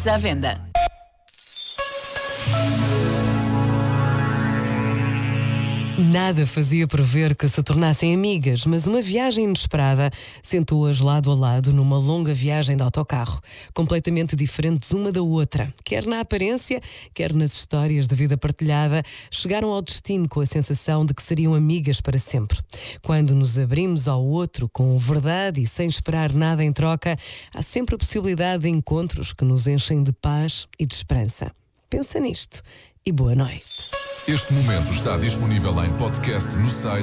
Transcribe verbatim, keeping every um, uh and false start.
Bilhetes à venda. Nada fazia prever que se tornassem amigas, mas uma viagem inesperada sentou-as lado a lado numa longa viagem de autocarro, completamente diferentes uma da outra. Quer na aparência, quer nas histórias de vida partilhada, chegaram ao destino com a sensação de que seriam amigas para sempre. Quando nos abrimos ao outro com verdade e sem esperar nada em troca, há sempre a possibilidade de encontros que nos enchem de paz e de esperança. Pensa nisto e boa noite. Este momento está disponível em podcast no site